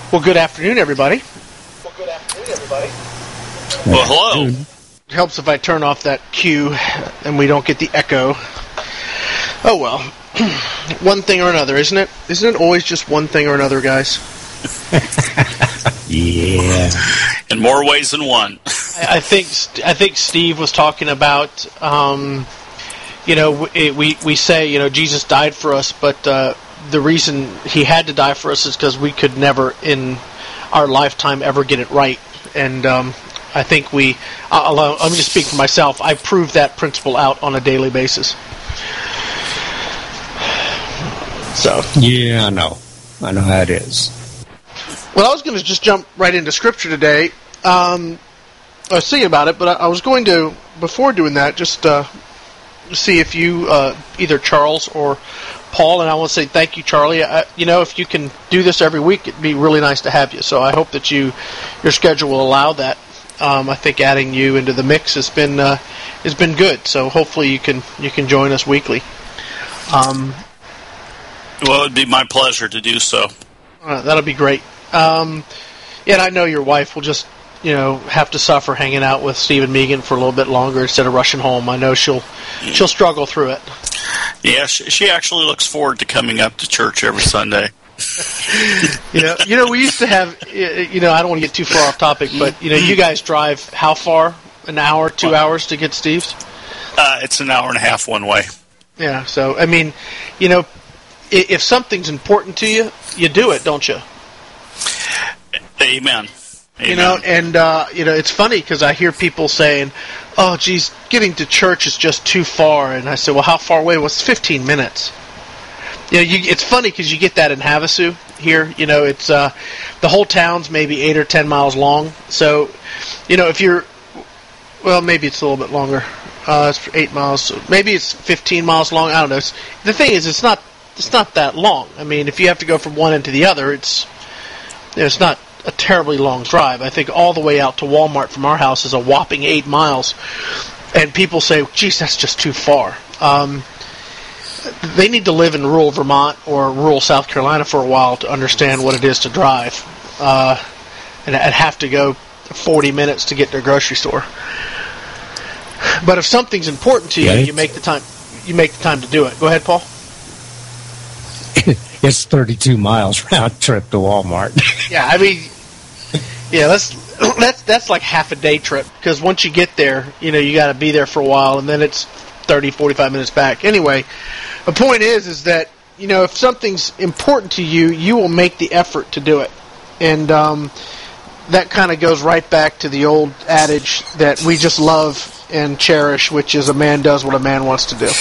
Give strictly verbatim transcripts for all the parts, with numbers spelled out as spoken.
Well, good afternoon, everybody. Well, good afternoon, everybody. Well, hello. It helps if I turn off that cue and we don't get the echo. Oh, well. One thing or another, isn't it? Isn't it always just one thing or another, guys? Yeah. In more ways than one. I, I think I think Steve was talking about, um, you know, we, we we say, you know, Jesus died for us, but uh, the reason he had to die for us is because we could never in our lifetime ever get it right. And um, I think we, I'll, let me just speak for myself, I prove that principle out on a daily basis. So. Yeah, I know. I know how it is. Well, I was going to just jump right into Scripture today. Um, I was thinking about it, but I, I was going to, before doing that, just uh, see if you, uh, either Charles or Paul, and I want to say thank you, Charlie. I, you know, if you can do this every week, it'd be really nice to have you. So I hope that you, your schedule will allow that. Um, I think adding you into the mix has been uh, has been good. So hopefully you can you can join us weekly. Um, well, it'd be my pleasure to do so. Uh, that'll be great. Um, yeah, and I know your wife will just, you know, have to suffer hanging out with Steve and Megan for a little bit longer instead of rushing home. I know she'll she'll struggle through it. Yeah, she, she actually looks forward to coming up to church every Sunday. you know, you know, we used to have, you know, I don't want to get too far off topic, but you know, you guys drive how far? An hour, two well, hours to get Steve's? Uh, it's an hour and a half one way. Yeah, so I mean, you know, if something's important to you, you do it, don't you? Amen. Amen. You know, and uh, you know, it's funny because I hear people saying, "Oh, geez, getting to church is just too far," and I say, "Well, how far away?" Well, it's fifteen minutes. You know, you, it's funny because you get that in Havasu here. You know, it's uh, the whole town's maybe eight or ten miles long. So, you know, if you're, well, maybe it's a little bit longer. Uh, it's eight miles. So maybe it's fifteen miles long. I don't know. It's, the thing is, it's not. It's not that long. I mean, if you have to go from one end to the other, it's you know, it's not a terribly long drive. I think all the way out to Walmart from our house is a whopping eight miles. And people say, geez, that's just too far. Um, they need to live in rural Vermont or rural South Carolina for a while to understand what it is to drive. Uh, and, and have to go forty minutes to get to a grocery store. But if something's important to you, yeah, you make the time you make the time to do it. Go ahead, Paul. It's thirty-two miles round trip to Walmart. Yeah, I mean, yeah, that's that's that's like half a day trip because once you get there, you know, you got to be there for a while, and then it's thirty, forty-five minutes back. Anyway, the point is, is that you know, if something's important to you, you will make the effort to do it, and um, that kind of goes right back to the old adage that we just love and cherish, which is a man does what a man wants to do.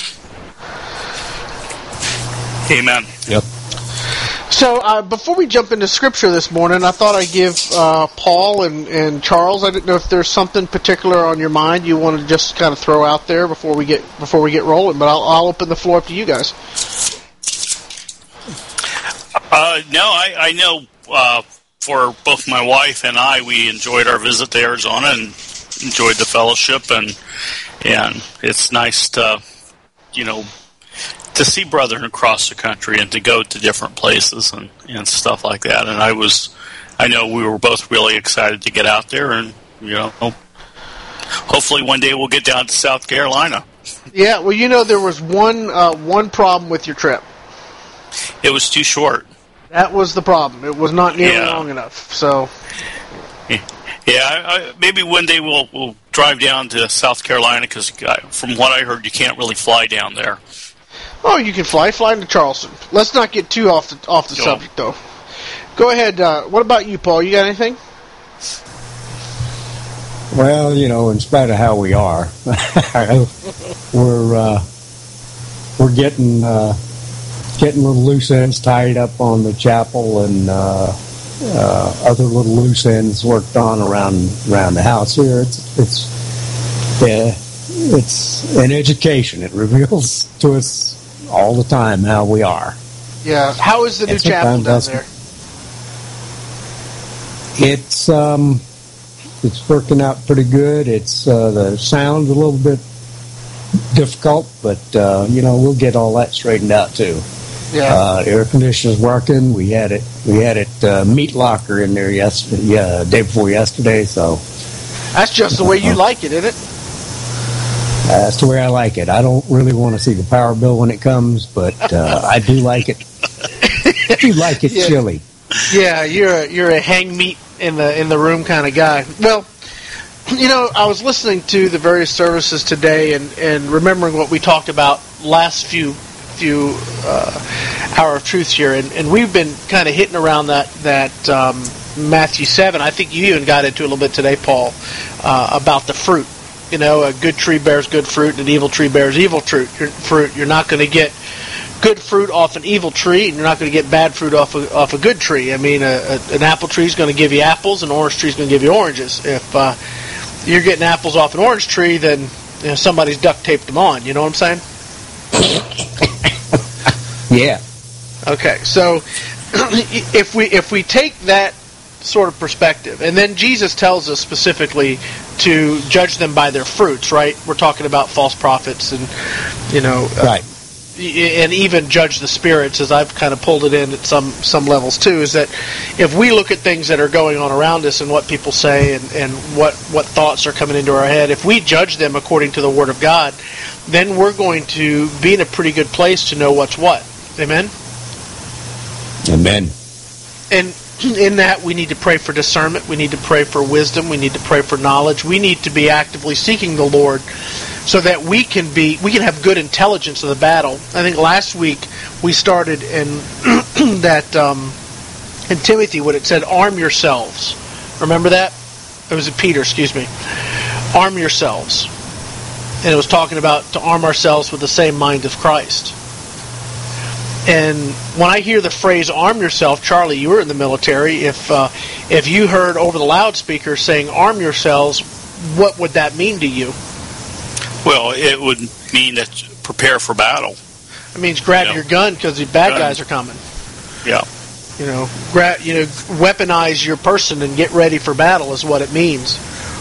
Amen. Yep. So uh, before we jump into Scripture this morning, I thought I'd give uh, Paul and, and Charles. I didn't know if there's something particular on your mind you want to just kind of throw out there before we get before we get rolling. But I'll, I'll open the floor up to you guys. Uh, no, I, I know uh, for both my wife and I, we enjoyed our visit to Arizona and enjoyed the fellowship, and and it's nice to, you know, to see brethren across the country and to go to different places and, and stuff like that. And I was, I know we were both really excited to get out there, and you know, hopefully one day we'll get down to South Carolina. Yeah, well, you know, there was one uh, one problem with your trip. It was too short. That was the problem. It was not nearly yeah. long enough. So, yeah, I, I, maybe one day we'll we'll drive down to South Carolina because, from what I heard, you can't really fly down there. Oh, you can fly. Fly into Charleston. Let's not get too off the off the Go. subject, though. Go ahead. Uh, what about you, Paul? You got anything? Well, you know, in spite of how we are, we're uh, we're getting uh, getting little loose ends tied up on the chapel, and uh, uh, other little loose ends worked on around around the house here. It's it's yeah, it's an education. It reveals to us all the time how we are. Yeah. How is the new And chapel down sometimes there? It's um, it's working out pretty good. It's uh, the sound's a little bit difficult, but uh, you know, we'll get all that straightened out too. Yeah. Uh, air conditioner's working. We had it. We had it uh, meat locker in there yesterday. Yeah, day before yesterday. So that's just the way you like it, isn't it? That's the way I like it. I don't really want to see the power bill when it comes, but uh, I do like it. I do like it yeah. chilly. Yeah, you're a, you're a hang meat in the in the room kind of guy. Well, you know, I was listening to the various services today and, and remembering what we talked about last few few uh, hour of truth here, and, and we've been kind of hitting around that that um, Matthew seven. I think you even got into it a little bit today, Paul, uh, about the fruit. You know, a good tree bears good fruit, and an evil tree bears evil fruit. You're not going to get good fruit off an evil tree, and you're not going to get bad fruit off a, off a good tree. I mean, a, a, an apple tree is going to give you apples, an orange tree is going to give you oranges. If uh, you're getting apples off an orange tree, then you know, somebody's duct taped them on. You know what I'm saying? Yeah. Okay, so if we if we take that sort of perspective, and then Jesus tells us specifically to judge them by their fruits, right? We're talking about false prophets, and you know, right, uh, and even judge the spirits, as I've kind of pulled it in at some some levels too. Is that if we look at things that are going on around us and what people say and and what what thoughts are coming into our head, if we judge them according to the Word of God, then we're going to be in a pretty good place to know what's what. Amen? Amen. And in that, we need to pray for discernment. We need to pray for wisdom. We need to pray for knowledge. We need to be actively seeking the Lord so that we can be we can have good intelligence of the battle. I think last week we started in that um, in Timothy when it said, "Arm yourselves." Remember that? It was in Peter, excuse me. Arm yourselves. And it was talking about to arm ourselves with the same mind of Christ. And when I hear the phrase "arm yourself," Charlie, you were in the military. If uh, if you heard over the loudspeaker saying "arm yourselves," what would that mean to you? Well, it would mean that you prepare for battle. It means grab Yeah. your gun because the bad Gun. guys are coming. Yeah. You know, grab, you know, weaponize your person and get ready for battle is what it means.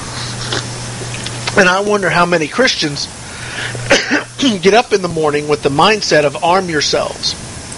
And I wonder how many Christians get up in the morning with the mindset of "arm yourselves."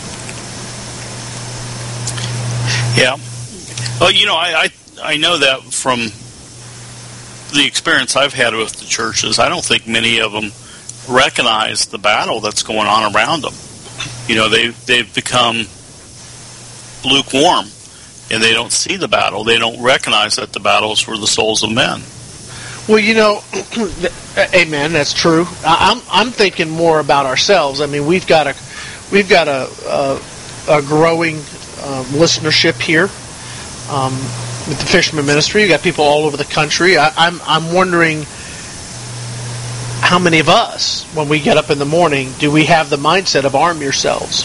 Yeah. Well, you know, I, I I know that from the experience I've had with the churches. I don't think many of them recognize the battle that's going on around them. You know, they they've become lukewarm, and they don't see the battle. They don't recognize that the battle is for the souls of men. Well, you know, amen. That's true. I'm I'm thinking more about ourselves. I mean, we've got a we've got a a, a growing uh, listenership here um, with the Fisherman Ministry. You got people all over the country. I, I'm I'm wondering how many of us, when we get up in the morning, do we have the mindset of "arm yourselves"?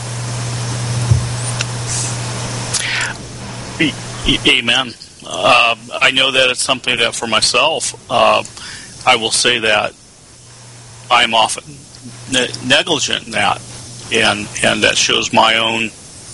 Amen. Uh, I know that it's something that for myself, uh, I will say that I'm often ne- negligent in that, and and that shows my own.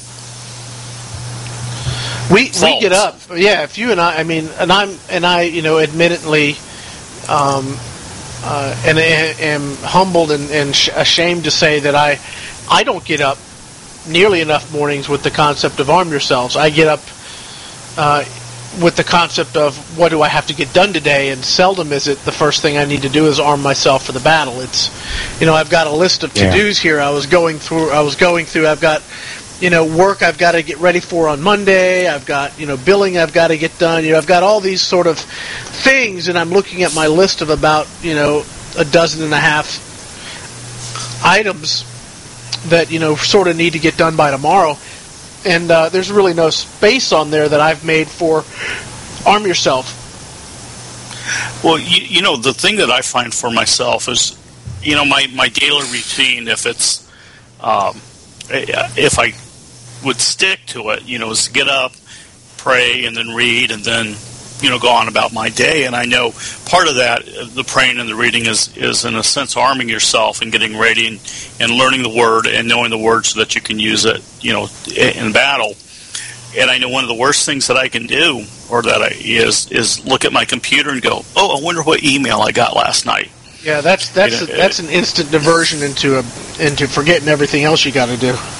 We faults. we get up, yeah. If you and I, I mean, and I'm and I, you know, admittedly, um, uh, and am humbled and, and sh- ashamed to say that I, I don't get up nearly enough mornings with the concept of "arm yourselves." I get up. Uh, with the concept of what do I have to get done today, and seldom is it the first thing I need to do is arm myself for the battle. It's, you know, I've got a list of to-dos yeah. here. I was going through. I was going through. I've got, you know, work I've got to get ready for on Monday. I've got, you know, billing I've got to get done. You know, I've got all these sort of things, and I'm looking at my list of about, you know, a dozen and a half items that, you know, sort of need to get done by tomorrow. And uh, there's really no space on there that I've made for arm yourself. Well, you, you know, the thing that I find for myself is, you know, my, my daily routine, if it's, um, if I would stick to it, you know, is get up, pray, and then read, and then, you know, go on about my day. And I know part of that, the praying and the reading, is, is in a sense arming yourself and getting ready and, and learning the Word and knowing the Word so that you can use it, you know, in battle. And I know one of the worst things that I can do, or that I, is is look at my computer and go, oh, I wonder what email I got last night. Yeah, that's that's you know, a, that's an instant diversion into a into forgetting everything else you got to do.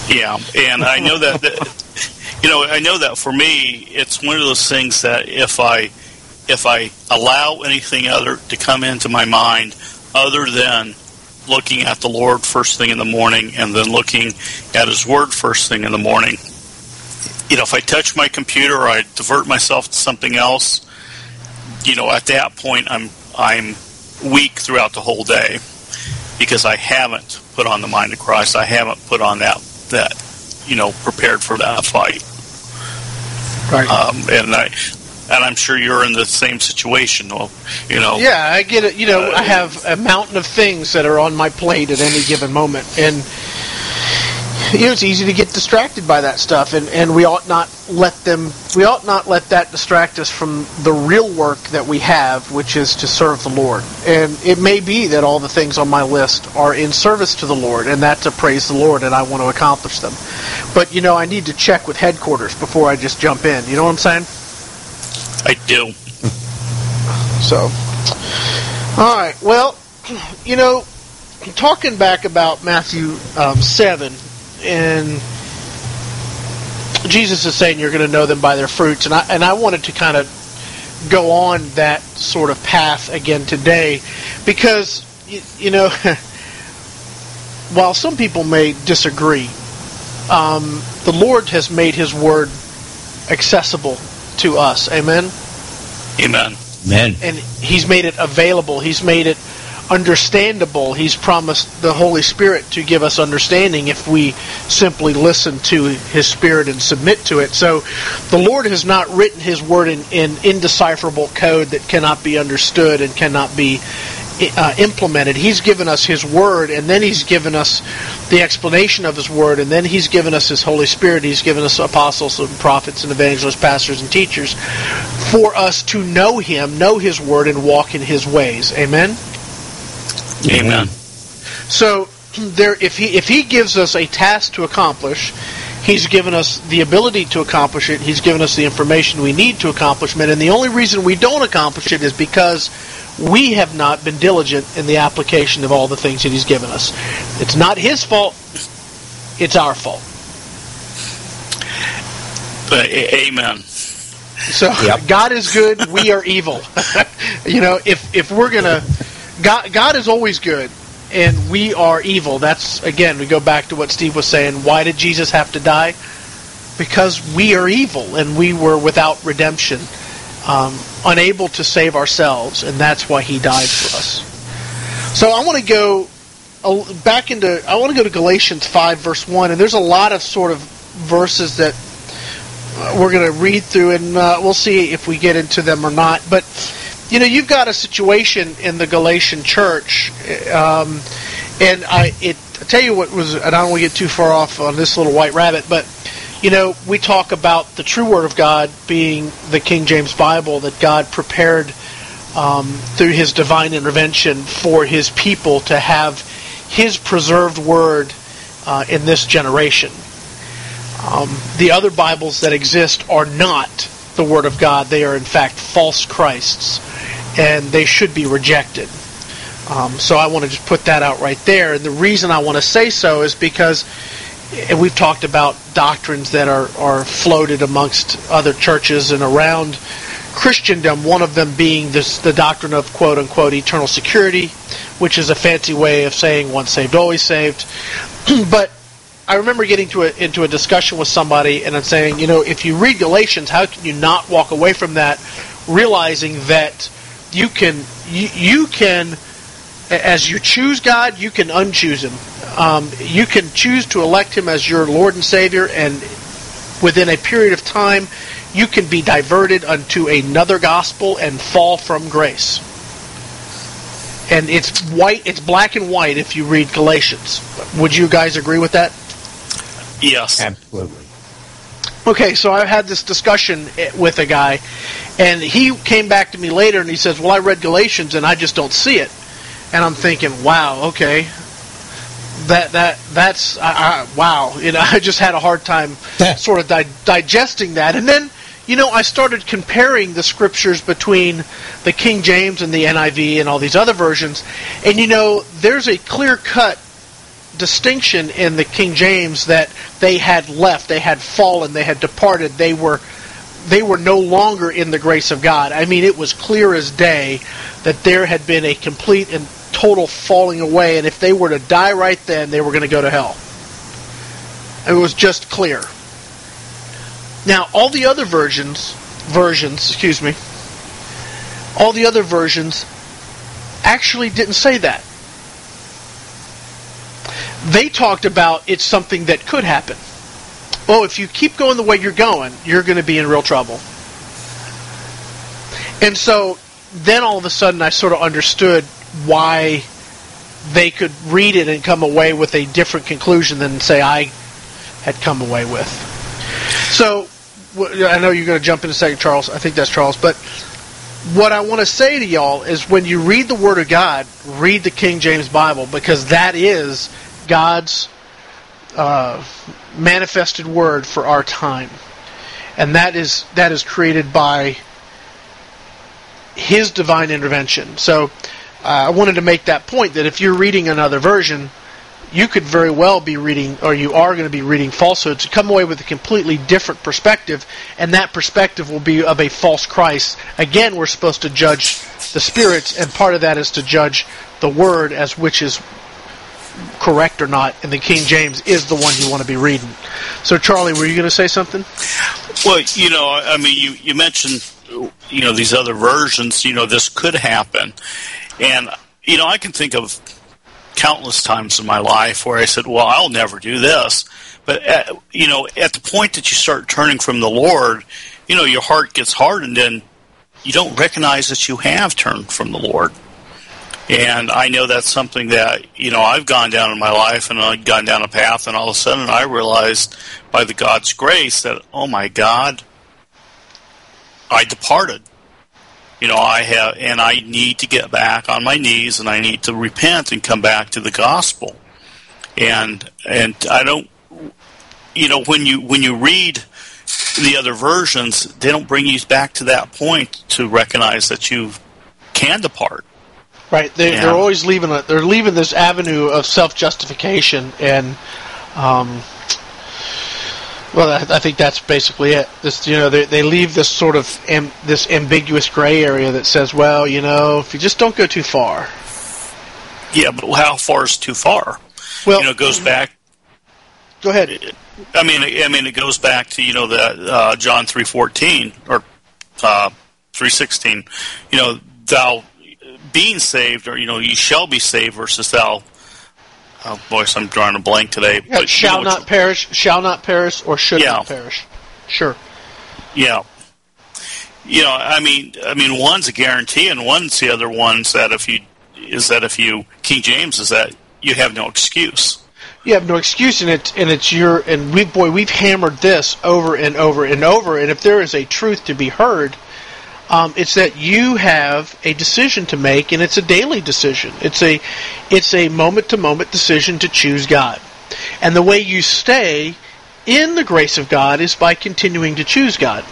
Yeah, and I know that, that, you know, I know that for me, it's one of those things that if I, if I allow anything other to come into my mind other than looking at the Lord first thing in the morning and then looking at His Word first thing in the morning, you know, if I touch my computer or I divert myself to something else, you know, at that point I'm I'm weak throughout the whole day because I haven't put on the mind of Christ. I haven't put on that that you know prepared for that fight. Right. Um, and I and I'm sure you're in the same situation. You know. Yeah, I get it. You know, uh, I have a mountain of things that are on my plate at any given moment, and you know, it's easy to get distracted by that stuff, and, and we ought not let them. We ought not let that distract us from the real work that we have, which is to serve the Lord. And it may be that all the things on my list are in service to the Lord, and that to praise the Lord, and I want to accomplish them. But you know, I need to check with headquarters before I just jump in. You know what I'm saying? I do. So, all right. Well, you know, talking back about Matthew um, seven, and Jesus is saying you're going to know them by their fruits, and I and I wanted to kind of go on that sort of path again today, because you, you know, while some people may disagree, um, the Lord has made His Word accessible to us. Amen? Amen. Amen. And He's made it available. He's made it understandable. He's promised the Holy Spirit to give us understanding if we simply listen to His Spirit and submit to it. So the Lord has not written His Word in, in indecipherable code that cannot be understood and cannot be Uh, implemented. He's given us His Word, and then He's given us the explanation of His Word, and then He's given us His Holy Spirit. He's given us apostles and prophets and evangelists, pastors and teachers for us to know Him, know His Word, and walk in His ways. Amen? Amen. So there, if He if He gives us a task to accomplish, He's given us the ability to accomplish it. He's given us the information we need to accomplish it, and the only reason we don't accomplish it is because we have not been diligent in the application of all the things that He's given us. It's not His fault. It's our fault. Uh, amen. So yep. God is good. We are evil. You know, if if we're gonna, God God is always good, and we are evil. That's, again, we go back to what Steve was saying. Why did Jesus have to die? Because we are evil, and we were without redemption. Um, unable to save ourselves, and that's why He died for us. So I want to go back into, I want to go to Galatians five, verse one, and there's a lot of sort of verses that we're going to read through, and uh, we'll see if we get into them or not. But, you know, you've got a situation in the Galatian church, um, and I, it, I tell you what was, and I don't want to get too far off on this little white rabbit, but you know, we talk about the true Word of God being the King James Bible that God prepared um, through His divine intervention for His people to have His preserved Word uh, in this generation. Um, the other Bibles that exist are not the Word of God. They are, in fact, false Christs, and they should be rejected. Um, so I want to just put that out right there. And the reason I want to say so is because, and we've talked about doctrines that are, are floated amongst other churches and around Christendom, one of them being this, the doctrine of quote-unquote eternal security, which is a fancy way of saying once saved, always saved. But I remember getting to a, into a discussion with somebody, and I'm saying, you know, if you read Galatians, how can you not walk away from that, realizing that you can, you, you can, as you choose God, you can unchoose Him. Um, you can choose to elect Him as your Lord and Savior, and within a period of time, you can be diverted unto another gospel and fall from grace. And it's white, it's black and white if you read Galatians. Would you guys agree with that? Yes. Absolutely. Okay, so I had this discussion with a guy, and he came back to me later and he says, well, I read Galatians and I just don't see it. And I'm thinking, wow, okay. That that that's I, I, wow. You know, I just had a hard time sort of di- digesting that, and then you know I started comparing the scriptures between the King James and the N I V and all these other versions, and you know there's a clear cut distinction in the King James that they had left, they had fallen, they had departed, they were they were no longer in the grace of God. I mean, it was clear as day that there had been a complete and total falling away, and if they were to die right then, they were going to go to hell. It was just clear. Now, all the other versions, versions, excuse me, all the other versions actually didn't say that. They talked about it's something that could happen. Oh, if you keep going the way you're going, you're going to be in real trouble. And so then all of a sudden I sort of understood why they could read it and come away with a different conclusion than, say, I had come away with. So, I know you're going to jump in a second, Charles. I think that's Charles. But what I want to say to y'all is when you read the Word of God, read the King James Bible, because that is God's uh, manifested Word for our time. And that is that is created by His divine intervention. So, uh, I wanted to make that point, that if you're reading another version, you could very well be reading, or you are going to be reading falsehoods, to come away with a completely different perspective, and that perspective will be of a false Christ. Again, we're supposed to judge the spirits, and part of that is to judge the Word as which is correct or not, and the King James is the one you want to be reading. So, Charlie, were you going to say something? Well, you know, I mean, you, you mentioned, you know, these other versions, you know, this could happen. And, you know, I can think of countless times in my life where I said, well, I'll never do this. But, at, you know, at the point that you start turning from the Lord, you know, your heart gets hardened and you don't recognize that you have turned from the Lord. And I know that's something that, you know, I've gone down in my life, and I've gone down a path, and all of a sudden I realized by the God's grace that, oh my God, I departed. You know, I have, and I need to get back on my knees, and I need to repent and come back to the gospel. And and I don't, you know, when you when you read the other versions, they don't bring you back to that point to recognize that you can depart. Right, they, yeah. they're always leaving a, they're leaving this avenue of self-justification, and um, well, I, I think that's basically it. This, you know, they they leave this sort of am, this ambiguous gray area that says, well, you know, if you just don't go too far. Yeah, but how far is too far? Well, you know, it goes back. Go ahead. I mean, I mean, it goes back to, you know, that uh, John three fourteen or uh, three sixteen. You know, thou being saved, or, you know, you shall be saved, versus thou. Oh, boy, I'm drawing a blank today. Yeah, but shall you know, not perish, shall not perish, or should yeah. not perish. Sure. Yeah. You know, I mean, I mean, one's a guarantee, and one's the other one's that if you is that if you King James is that you have no excuse. You have no excuse, and it's and it's your and we boy we've hammered this over and over and over. And if there is a truth to be heard, um, it's that you have a decision to make, and it's a daily decision. It's a it's a moment to moment decision to choose God, and the way you stay in the grace of God is by continuing to choose God.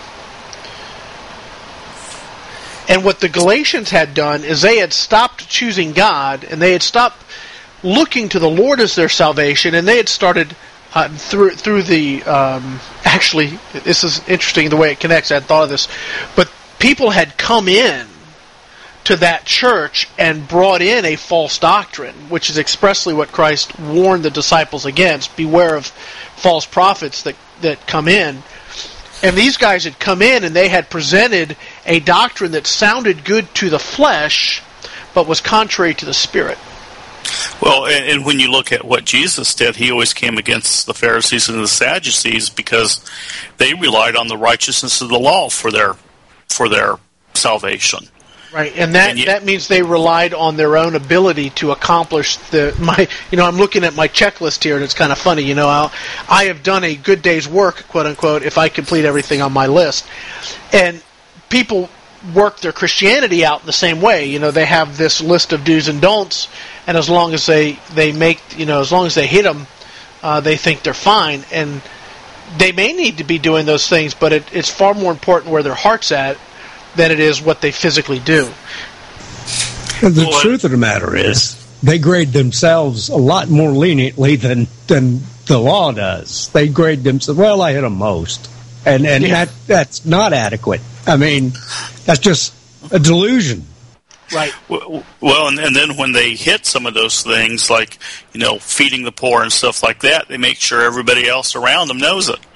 And what the Galatians had done is they had stopped choosing God, and they had stopped looking to the Lord as their salvation, and they had started uh, through through the um, actually this is interesting the way it connects. I hadn't thought of this, but people had come in to that church and brought in a false doctrine, which is expressly what Christ warned the disciples against. Beware of false prophets that that come in. And these guys had come in and they had presented a doctrine that sounded good to the flesh, but was contrary to the Spirit. Well, and, and when you look at what Jesus did, he always came against the Pharisees and the Sadducees because they relied on the righteousness of the law for their for their salvation. Right, and that and you, that means they relied on their own ability to accomplish the my. You know, I'm looking at my checklist here, and it's kind of funny. You know, I'll, I have done a good day's work, quote unquote, if I complete everything on my list. And people work their Christianity out in the same way. You know, they have this list of do's and don'ts, and as long as they they make, you know, as long as they hit them, uh, they think they're fine. And they may need to be doing those things, but it, it's far more important where their heart's at than it is what they physically do. The well, truth of the matter is, they grade themselves a lot more leniently than than the law does. They grade themselves, well, I hit them most. And and Yeah. that that's not adequate. I mean, that's just a delusion. Right. W- Well, and, and then when they hit some of those things, like, you know, feeding the poor and stuff like that, they make sure everybody else around them knows it.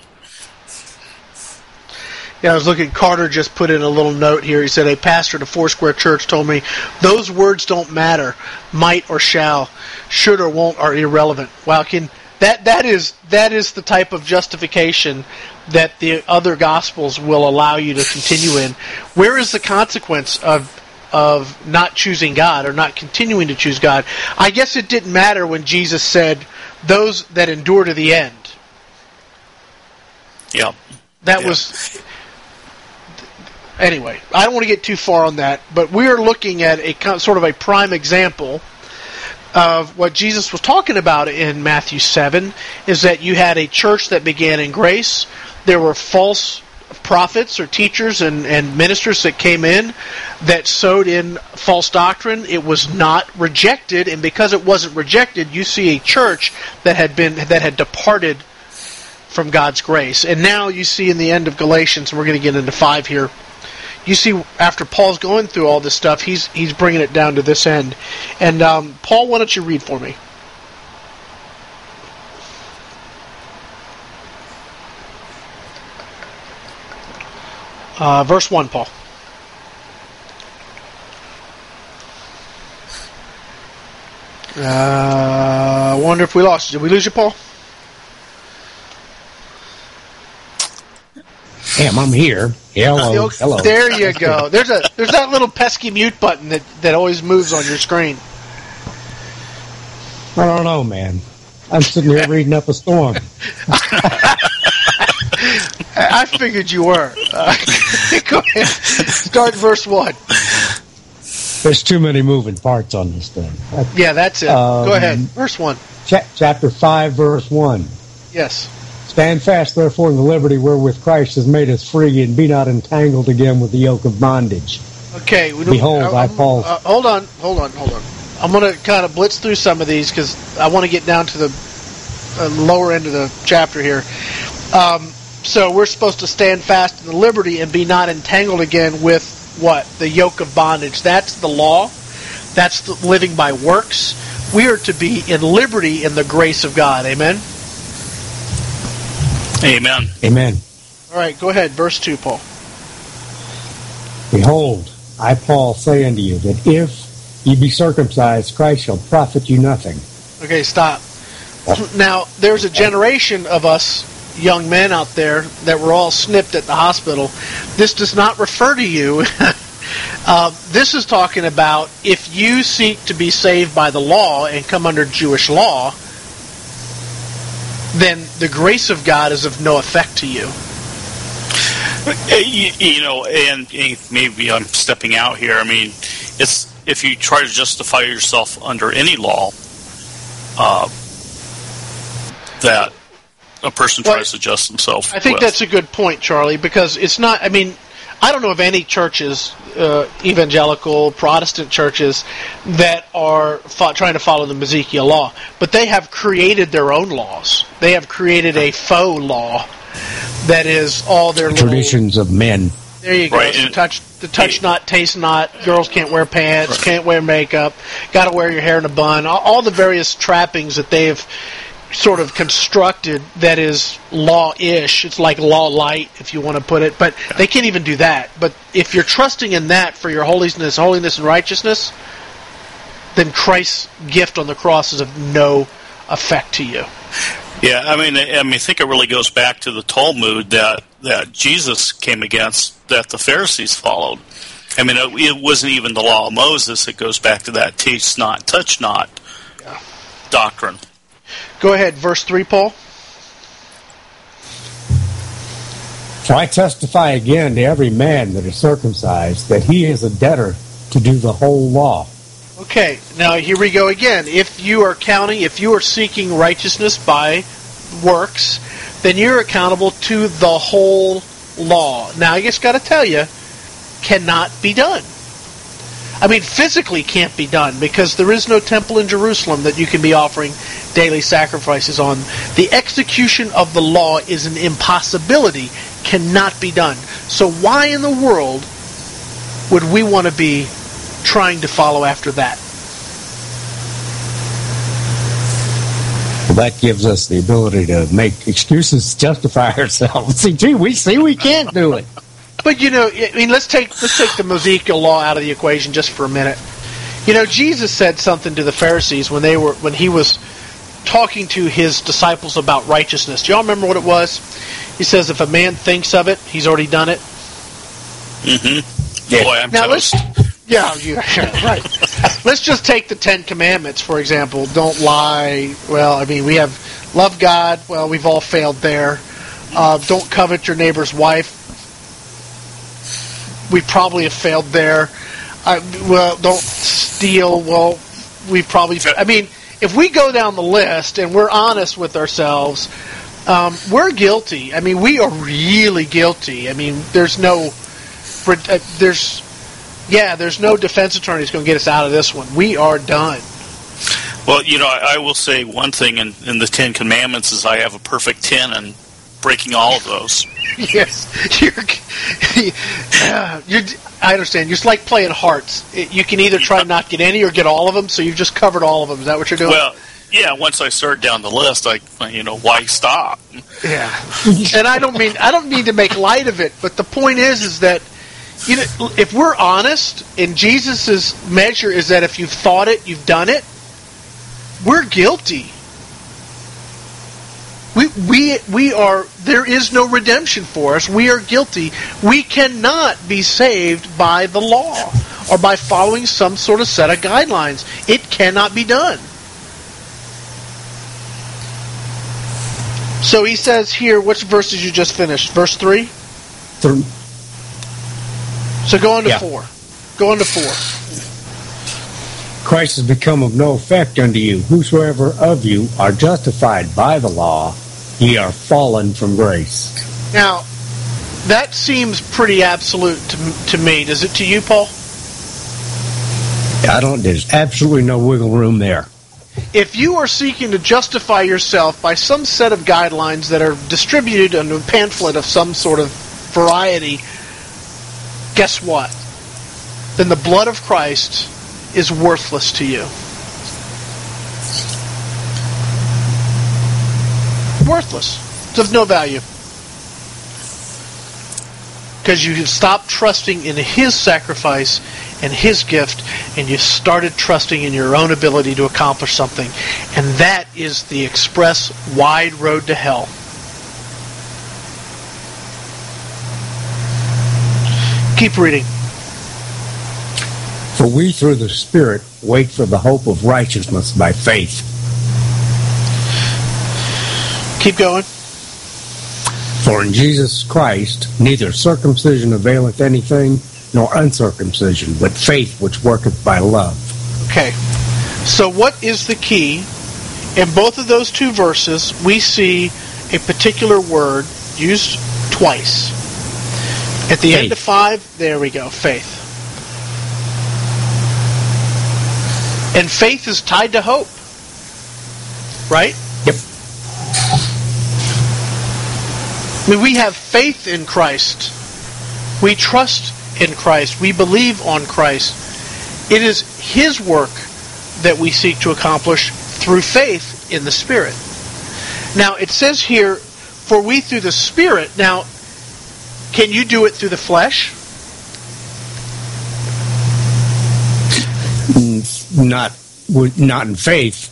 Yeah, I was looking, Carter just put in a little note here. He said, a pastor at a Foursquare church told me, those words don't matter. Might or shall, should or won't are irrelevant. Wow, can, that, that is that is the type of justification that the other Gospels will allow you to continue in. Where is the consequence of of not choosing God or not continuing to choose God? I guess it didn't matter when Jesus said, those that endure to the end. Yeah. That Yeah. was... Anyway, I don't want to get too far on that, but we are looking at a kind- sort of a prime example of what Jesus was talking about in Matthew seven, is that you had a church that began in grace. There were false prophets or teachers and, and ministers that came in that sowed in false doctrine. It was not rejected, and because it wasn't rejected, you see a church that had been that had departed from God's grace. And now you see in the end of Galatians, and we're going to get into five here, you see after Paul's going through all this stuff, he's he's bringing it down to this end. And um, Paul, why don't you read for me? Uh, verse one, Paul. Uh, I wonder if we lost you. Did we lose you, Paul? Damn, I'm here. Hello, Okay, hello. There you go. There's a there's that little pesky mute button that, that always moves on your screen. I don't know, man. I'm sitting here reading up a storm. I figured you were. Uh, go ahead. Start verse one. There's too many moving parts on this thing. Yeah, that's it. Um, go ahead. Verse one. Cha- chapter five, verse one. Yes. Stand fast, therefore, in the liberty wherewith Christ has made us free, and be not entangled again with the yoke of bondage. Okay. We Behold, I, I'm- Paul. Uh, hold on. Hold on. Hold on. I'm going to kind of blitz through some of these because I want to get down to the uh, lower end of the chapter here. Um, so we're supposed to stand fast in the liberty and be not entangled again with what? The yoke of bondage. That's the law. That's the living by works. We are to be in liberty in the grace of God. Amen? Amen. Amen. All right, go ahead. Verse two, Paul. Behold, I, Paul, say unto you, that if ye be circumcised, Christ shall profit you nothing. Okay, stop. Now, there's a generation of us young men out there that were all snipped at the hospital. This does not refer to you. uh, this is talking about if you seek to be saved by the law and come under Jewish law, then the grace of God is of no effect to you. Uh, You, you know, and, and maybe I'm stepping out here. I mean, it's if you try to justify yourself under any law, uh, that a person Well, tries to adjust himself. I think with. that's a good point, Charlie, because it's not, I mean, I don't know of any churches, uh, evangelical, Protestant churches, that are fo- trying to follow the Mosaical law. But they have created their own laws. They have created a faux law that is all their little... Traditions of men. There you go. Right, So and- touch, the touch not, taste not, girls can't wear pants, can't wear makeup, got to wear your hair in a bun, all, all the various trappings that they've sort of constructed that is law-ish. It's like law light, if you want to put it, but they can't even do that. But if you're trusting in that for your holiness, holiness and righteousness, then Christ's gift on the cross is of no effect to you. Yeah, I mean, I mean, I think it really goes back to the Talmud that that Jesus came against, that the Pharisees followed. I mean, it, it wasn't even the law of Moses. It goes back to that taste not, touch not Yeah. doctrine. Go ahead, verse three, Paul. For I testify again to every man that is circumcised, that he is a debtor to do the whole law. Okay, now here we go again. If you are counting, if you are seeking righteousness by works, then you're accountable to the whole law. Now, I just got to tell you, cannot be done. I mean, physically can't be done because there is no temple in Jerusalem that you can be offering daily sacrifices on. The execution of the law is an impossibility, cannot be done. So why in the world would we want to be trying to follow after that? Well, that gives us the ability to make excuses to justify ourselves. See, gee, we see we can't do it. But you know, I mean, let's take let's take the Mosaical law out of the equation just for a minute. You know, Jesus said something to the Pharisees when they were when he was talking to his disciples about righteousness. Do y'all remember what it was? He says, "If a man thinks of it, he's already done it." Mm-hmm. Yeah. Boy, I'm now toast. let's yeah, yeah, right. Let's just take the Ten Commandments for example. Don't lie. Well, I mean, we have love God. Well, we've all failed there. Uh, don't covet your neighbor's wife. We probably have failed there. Uh, well, don't steal. Well, we probably. I mean, if we go down the list and we're honest with ourselves, um, we're guilty. I mean, we are really guilty. I mean, there's no, uh, there's, yeah, there's no defense attorney that's going to get us out of this one. We are done. Well, you know, I, I will say one thing in, in the Ten Commandments is I have a perfect ten and breaking all of those. Yes, you're, uh, you're. I understand. You're just like playing hearts. You can either try to not get any or get all of them. So you've just covered all of them. Is that what you're doing? Well, yeah. Once I start down the list, I, you know, why stop? Yeah. And I don't mean I don't mean to make light of it, but the point is, is that you know, if we're honest, and Jesus's measure is that if you've thought it, you've done it. We're guilty. We we we are. There is no redemption for us. We are guilty. We cannot be saved by the law or by following some sort of set of guidelines. It cannot be done. So he says here, which verses you just finished? Verse three. Three. So go on to Yeah. four. Go on to four. Christ has become of no effect unto you. Whosoever of you are justified by the law, ye are fallen from grace. Now, that seems pretty absolute to, to me. Does it to you, Paul? I don't. There's absolutely no wiggle room there. If you are seeking to justify yourself by some set of guidelines that are distributed in a pamphlet of some sort of variety, guess what? Then the blood of Christ is worthless to you. Worthless. It's of no value. Because you stopped trusting in His sacrifice and His gift, and you started trusting in your own ability to accomplish something. And that is the express wide road to hell. Keep reading. For we through the Spirit wait for the hope of righteousness by faith. Keep going. For in Jesus Christ neither circumcision availeth anything, nor uncircumcision, but faith which worketh by love. Okay. So what is the key? In both of those two verses, we see a particular word used twice. At the Faith. end of five, there we go, faith. And faith is tied to hope. Right? Yep. I mean, we have faith in Christ. We trust in Christ. We believe on Christ. It is His work that we seek to accomplish through faith in the Spirit. Now, it says here, for we through the Spirit. Now, can you do it through the flesh? Not, not in faith.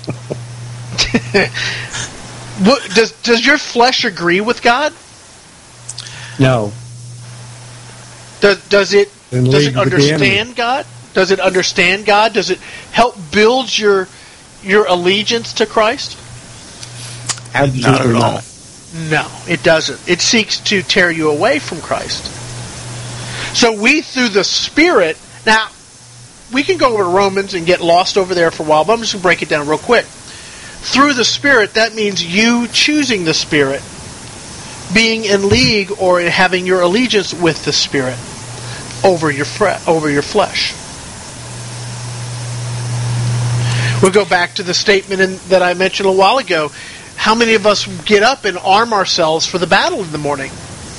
What, does does your flesh agree with God? No. Does does it In does league it with the enemy. understand God? Does it understand God? Does it help build your your allegiance to Christ? Absolutely Not at all. not. No, it doesn't. It seeks to tear you away from Christ. So we, through the Spirit, now, we can go over to Romans and get lost over there for a while, but I'm just going to break it down real quick. Through the Spirit, that means you choosing the Spirit, being in league or having your allegiance with the Spirit over your fre- over your flesh. We'll go back to the statement in, that I mentioned a while ago. How many of us get up and arm ourselves for the battle in the morning?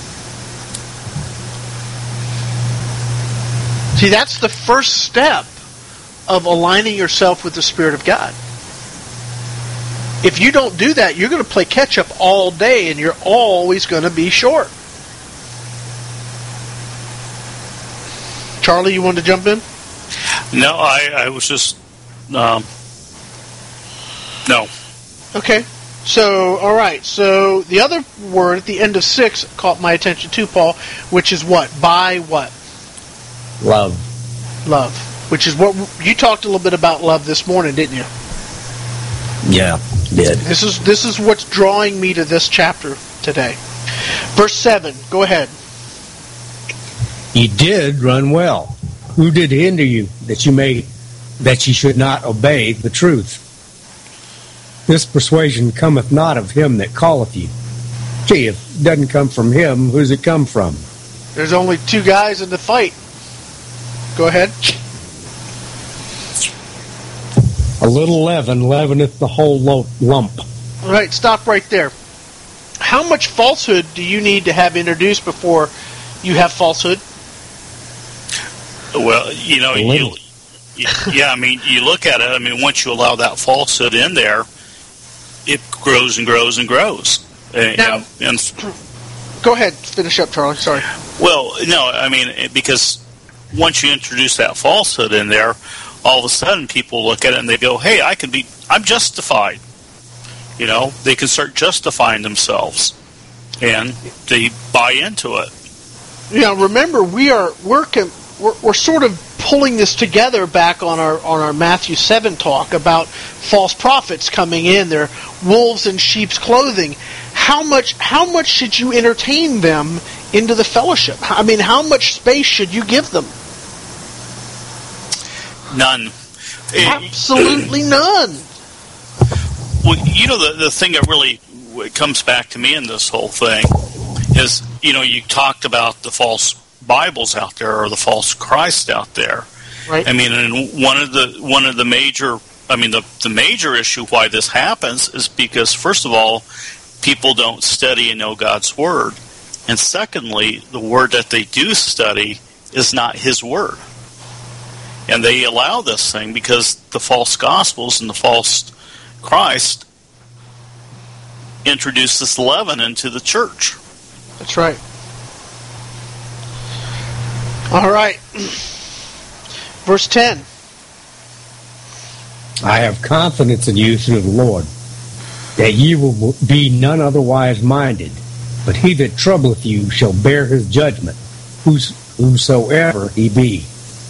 See, that's the first step of aligning yourself with the Spirit of God. If you don't do that, you're going to play catch-up all day, and you're always going to be short. Charlie, you wanted to jump in? No, I, I was just... Um, no. Okay. So, all right. So, the other word at the end of six caught my attention too, Paul, which is what? By what? Love. Love. Which is what... You talked a little bit about love this morning, didn't you? Yeah, did. This is this is what's drawing me to this chapter today. Verse seven. Go ahead. Ye did run well. Who did hinder you that you may that ye should not obey the truth? This persuasion cometh not of him that calleth you. Gee, if it doesn't come from him, who's it come from? There's only two guys in the fight. Go ahead. A little leaven leaveneth the whole lo- lump. All right, stop right there. How much falsehood do you need to have introduced before you have falsehood? Well, you know, you, yeah, I mean, you look at it, I mean, once you allow that falsehood in there, it grows and grows and grows. Now, and, and, go ahead, finish up, Charlie, sorry. Well, no, I mean, because once you introduce that falsehood in there, all of a sudden people look at it and they go, hey, I can be, I'm justified. You know, they can start justifying themselves, and they buy into it. Yeah, remember, we are, we're, we're, we're sort of pulling this together back on our on our Matthew seven talk about false prophets coming in. They're wolves in sheep's clothing. How much how much should you entertain them into the fellowship? I mean, how much space should you give them? None. Absolutely none. Well, you know, the, the thing that really comes back to me in this whole thing is, you know, you talked about the false Bibles out there or the false Christ out there. Right. I mean, and one of the one of the major, I mean, the the major issue why this happens is because, first of all, people don't study and know God's Word, and secondly, the Word that they do study is not His Word, and they allow this thing because the false Gospels and the false Christ introduce this leaven into the church. That's right. All right. Verse ten. I have confidence in you through the Lord, that ye will be none otherwise minded, but he that troubleth you shall bear his judgment, whos, whosoever he be.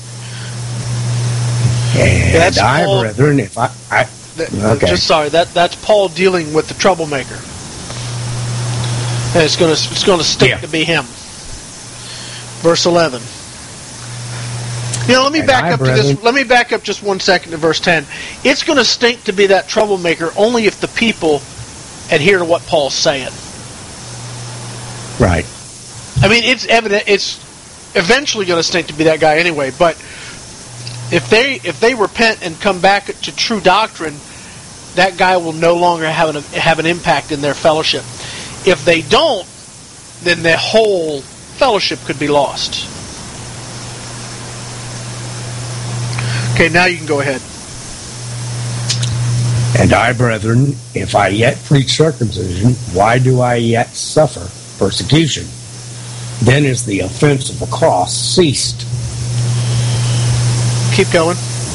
And That's I, Paul, brethren, if I... I that, okay. Just sorry, that, that's Paul dealing with the troublemaker. And it's going to it's going to stink Yeah. to be him. Verse eleven. You know, let me And back I, up to brethren, this. Let me back up just one second to verse ten. It's going to stink to be that troublemaker only if the people adhere to what Paul's saying. Right. I mean, it's evident. It's eventually going to stink to be that guy anyway. But if they if they repent and come back to true doctrine, that guy will no longer have an have an impact in their fellowship. If they don't, then the whole fellowship could be lost. Okay, now you can go ahead. And I, brethren, if I yet preach circumcision, why do I yet suffer persecution? Then is the offense of the cross ceased. Keep going.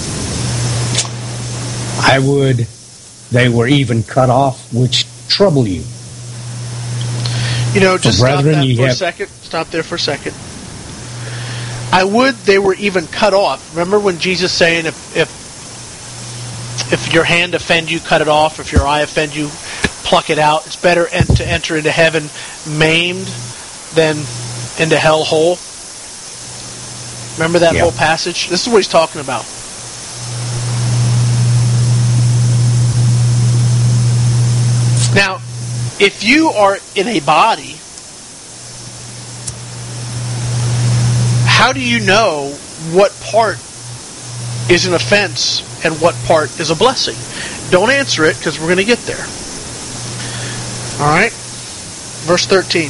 I would they were even cut off which trouble you. You know, just For stop brethren, that ye for a have- second. Stop there for a second. I would they were even cut off. Remember when Jesus saying, if if if your hand offend you, cut it off. If your eye offend you, pluck it out. It's better en- to enter into heaven maimed than into hell whole. Remember that Yeah. whole passage? This is what he's talking about. Now, if you are in a body, how do you know what part is an offense and what part is a blessing? Don't answer it, because we're going to get there. All right? Verse thirteen.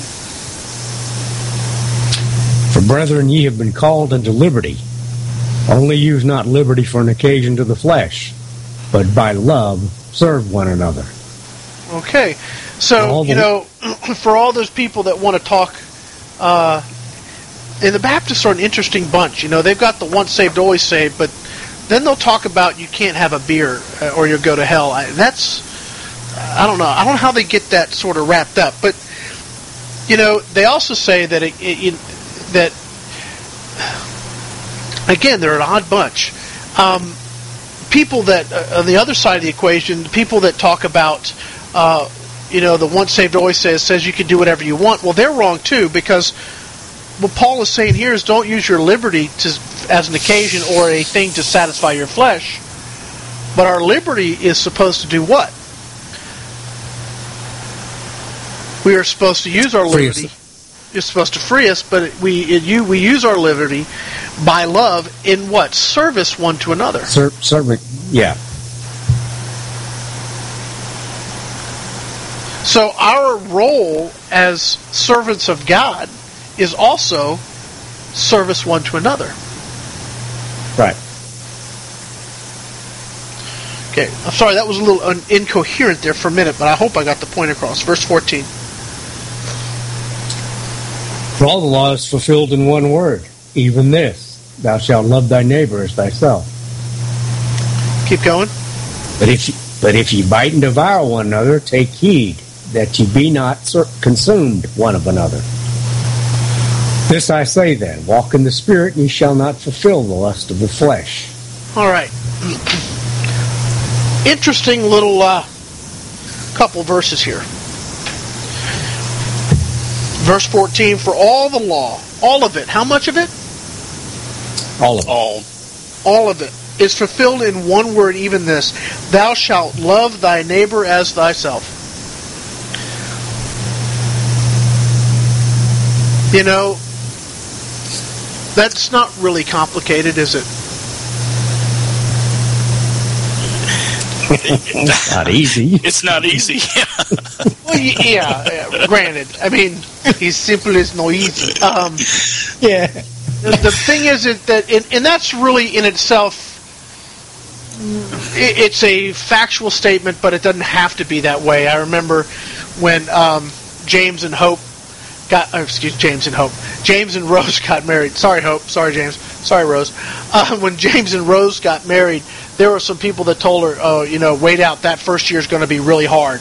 For brethren, ye have been called unto liberty. Only use not liberty for an occasion to the flesh, but by love serve one another. Okay. So, you know, for all those people that want to talk, uh, and the Baptists are an interesting bunch. You know, they've got the once saved, always saved, but then they'll talk about you can't have a beer uh, or you'll go to hell. I, that's, I don't know. I don't know how they get that sort of wrapped up. But, you know, they also say that, it, it, that again, they're an odd bunch. Um, people that, uh, on the other side of the equation, people that talk about, uh, you know, the once saved, always saved says you can do whatever you want. Well, they're wrong too, because what Paul is saying here is don't use your liberty to, as an occasion or a thing to satisfy your flesh. But our liberty is supposed to do what? We are supposed to use our liberty. It's supposed to free us, but we it, you, we use our liberty by love in what? Service one to another. Ser- serving, yeah. So our role as servants of God is also service one to another. Right. Okay, I'm sorry, that was a little un- incoherent there for a minute, but I hope I got the point across. Verse fourteen. For all the law is fulfilled in one word, even this, thou shalt love thy neighbor as thyself. Keep going. But if ye, but if ye bite and devour one another, take heed that ye be not consumed one of another. This I say then, walk in the Spirit, and ye shall not fulfill the lust of the flesh. All right. Interesting little uh, couple verses here. Verse fourteen, for all the law, all of it, how much of it? All of it. All. All of it is fulfilled in one word, even this, thou shalt love thy neighbor as thyself. You know, that's not really complicated, is it? It's not easy. It's not easy. Well, yeah, yeah, granted. I mean, it's simple as no easy. Um, Yeah. the, the thing is that, that and, and that's really in itself, it, it's a factual statement, but it doesn't have to be that way. I remember when um, James and Hope got, uh, excuse James and Hope, James and Rose got married. Sorry, Hope. Sorry, James. Sorry, Rose. Uh, when James and Rose got married, there were some people that told her, "Oh, you know, wait out. That first year is going to be really hard."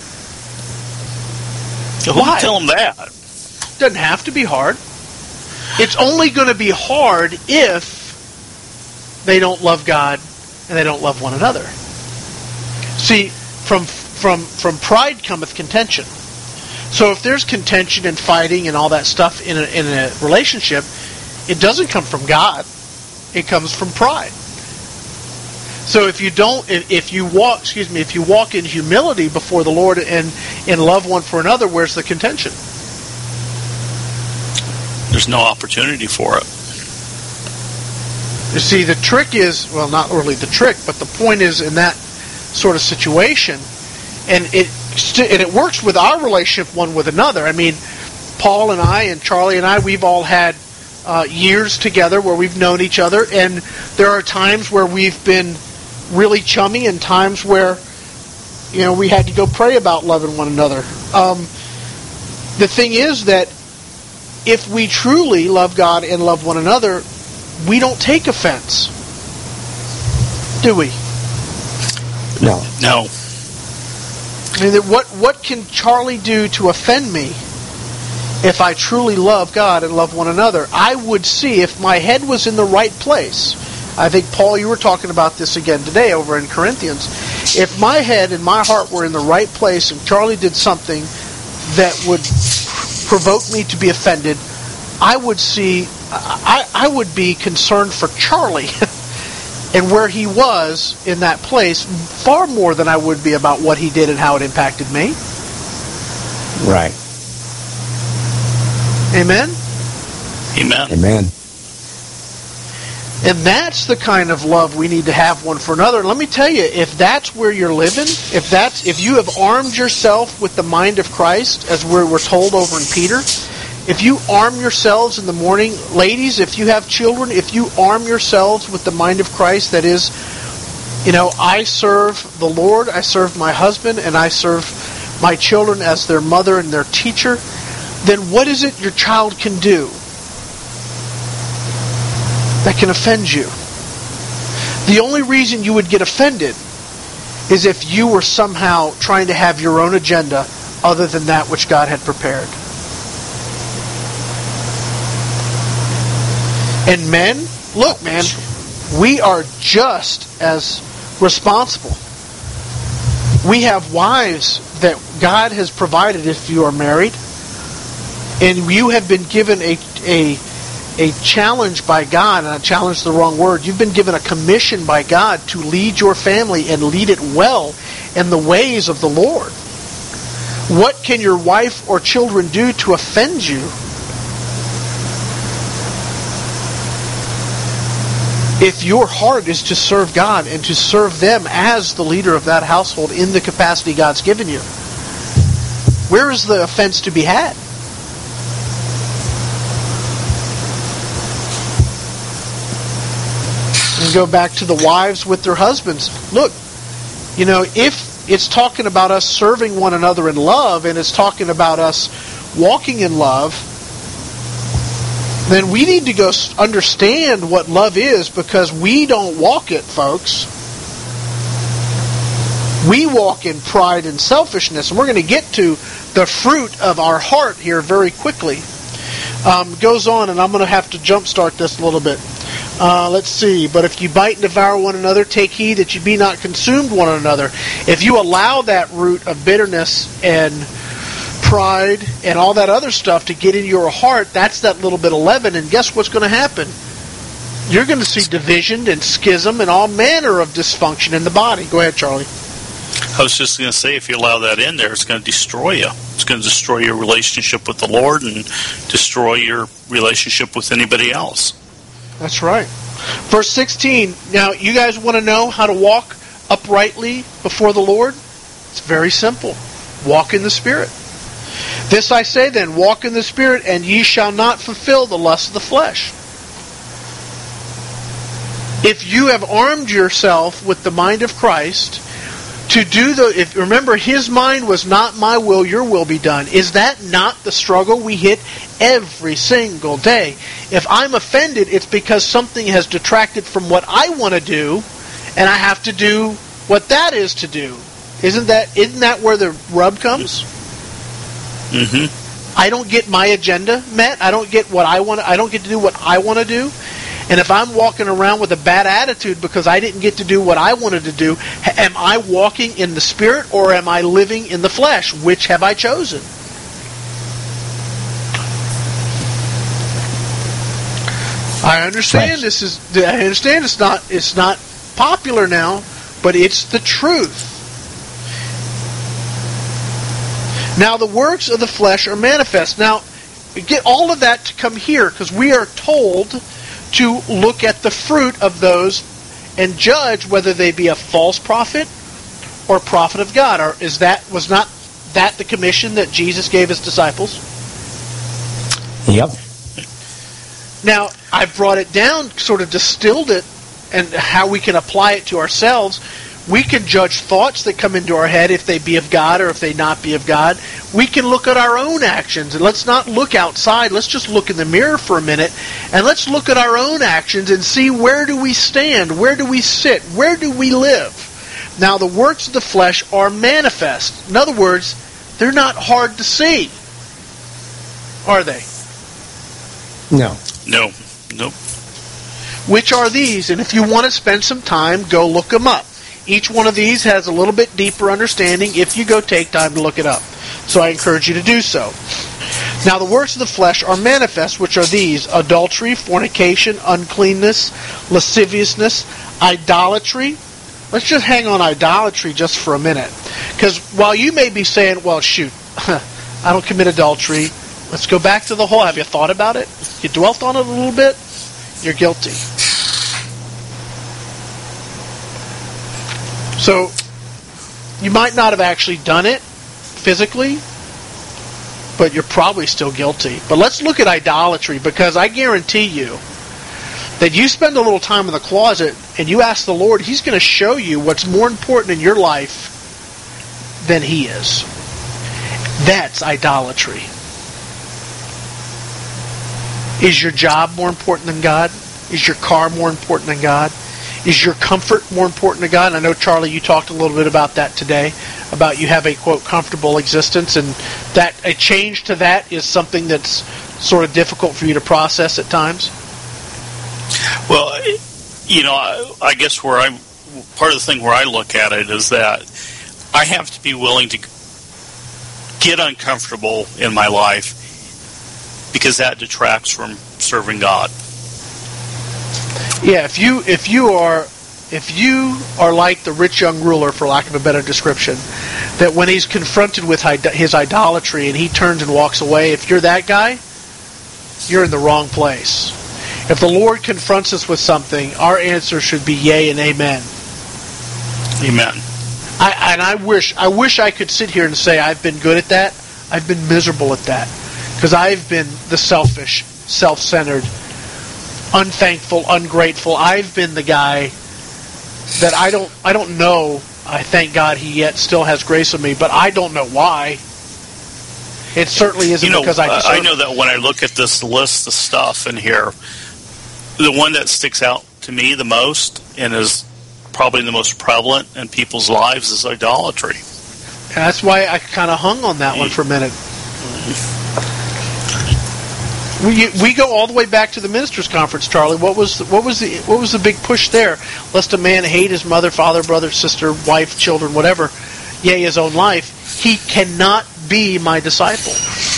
Who would tell them that? Doesn't have to be hard. It's only going to be hard if they don't love God and they don't love one another. See, from from from pride cometh contention. So if there's contention and fighting and all that stuff in a, in a relationship, it doesn't come from God. It comes from pride. So if you don't, if, if you walk, excuse me, if you walk in humility before the Lord and in love one for another, where's the contention? There's no opportunity for it. You see, the trick is, well, not really the trick, but the point is in that sort of situation, and it and it works with our relationship one with another. I mean, Paul and I and Charlie and I, we've all had uh, years together where we've known each other, and there are times where we've been really chummy and times where, you know, we had to go pray about loving one another. Um, the thing is that if we truly love God and love one another, we don't take offense, do we? No. No. I mean, what what can Charlie do to offend me if I truly love God and love one another? I would see if my head was in the right place. I think, Paul, you were talking about this again today over in Corinthians. If my head and my heart were in the right place and Charlie did something that would provoke me to be offended, I would see, I, I would be concerned for Charlie and where he was in that place far more than I would be about what he did and how it impacted me. Right. Amen? Amen. Amen. And that's the kind of love we need to have one for another. And let me tell you, if that's where you're living, if that's if you have armed yourself with the mind of Christ, as we're, we're told over in Peter, if you arm yourselves in the morning, ladies, if you have children, if you arm yourselves with the mind of Christ, that is, you know, I serve the Lord, I serve my husband, and I serve my children as their mother and their teacher, then what is it your child can do that can offend you? The only reason you would get offended is if you were somehow trying to have your own agenda other than that which God had prepared. And men, look, man, we are just as responsible. We have wives that God has provided if you are married, and you have been given a a a challenge by God, and a challenge is the wrong word. You've been given a commission by God to lead your family and lead it well in the ways of the Lord. What can your wife or children do to offend you? If your heart is to serve God and to serve them as the leader of that household in the capacity God's given you, where is the offense to be had? And go back to the wives with their husbands. Look, you know, if it's talking about us serving one another in love, and it's talking about us walking in love, then we need to go understand what love is, because we don't walk it, folks. We walk in pride and selfishness, and we're going to get to the fruit of our heart here very quickly. Um, goes on, and I'm going to have to jumpstart this a little bit. Uh, let's see. But if you bite and devour one another, take heed that you be not consumed one another. If you allow that root of bitterness and pride and all that other stuff to get in your heart, that's that little bit of leaven, and guess what's going to happen? You're going to see division and schism and all manner of dysfunction in the body. Go ahead, Charlie. I was just going to say, if you allow that in there, it's going to destroy you. It's going to destroy your relationship with the Lord and destroy your relationship with anybody else. That's right. Verse sixteen, now you guys want to know how to walk uprightly before the Lord? It's very simple. Walk in the Spirit. This I say then, walk in the Spirit, and ye shall not fulfill the lust of the flesh. If you have armed yourself with the mind of Christ to do the, if remember, His mind was not my will, your will be done. Is that not the struggle we hit every single day? If I'm offended, it's because something has detracted from what I want to do, and I have to do what that is to do. Isn't that isn't that where the rub comes? Mm-hmm. I don't get my agenda met. I don't get what I want. I don't get to do what I want to do. And if I'm walking around with a bad attitude because I didn't get to do what I wanted to do, am I walking in the Spirit or am I living in the flesh? Which have I chosen? I understand this is. I understand it's not. It's not popular now, but it's the truth. Now the works of the flesh are manifest. Now, get all of that to come here, because we are told to look at the fruit of those and judge whether they be a false prophet or prophet of God. Or is that was not that the commission that Jesus gave His disciples? Yep. Now, I've brought it down, sort of distilled it, and how we can apply it to ourselves. We can judge thoughts that come into our head if they be of God or if they not be of God. We can look at our own actions, and let's not look outside. Let's just look in the mirror for a minute, and let's look at our own actions and see, where do we stand? Where do we sit? Where do we live? Now, the works of the flesh are manifest. In other words, they're not hard to see. Are they? No. No. Nope. Which are these? And if you want to spend some time, go look them up. Each one of these has a little bit deeper understanding if you go take time to look it up. So I encourage you to do so. Now the works of the flesh are manifest, which are these: adultery, fornication, uncleanness, lasciviousness, idolatry. Let's just hang on idolatry just for a minute. Because while you may be saying, well, shoot, I don't commit adultery. Let's go back to the whole. Have you thought about it? You dwelt on it a little bit? You're guilty. So you might not have actually done it physically, but you're probably still guilty. But let's look at idolatry, because I guarantee you that you spend a little time in the closet and you ask the Lord, He's going to show you what's more important in your life than He is. That's idolatry. Is your job more important than God? Is your car more important than God? Is your comfort more important to God? And I know, Charlie, you talked a little bit about that today, about you have a, quote, comfortable existence, and that a change to that is something that's sort of difficult for you to process at times? Well, you know, I, I guess where I'm, part of the thing where I look at it is that I have to be willing to get uncomfortable in my life, because that detracts from serving God. Yeah, if you if you are if you are like the rich young ruler, for lack of a better description, that when he's confronted with his idolatry and he turns and walks away, if you're that guy, you're in the wrong place. If the Lord confronts us with something, our answer should be yea and amen. Amen. I, and I wish I wish I could sit here and say I've been good at that. I've been miserable at that, because I've been the selfish, self-centered, unthankful, ungrateful. I've been the guy that I don't I don't know. I thank God He yet still has grace on me, but I don't know why. It certainly isn't you know, because I deserve I know that when I look at this list of stuff in here, the one that sticks out to me the most and is probably the most prevalent in people's lives is idolatry. And that's why I kind of hung on that one for a minute. We we go all the way back to the ministers' conference, Charlie. What was the, what was the what was the big push there? Lest a man hate his mother, father, brother, sister, wife, children, whatever, yea, his own life. He cannot be my disciple.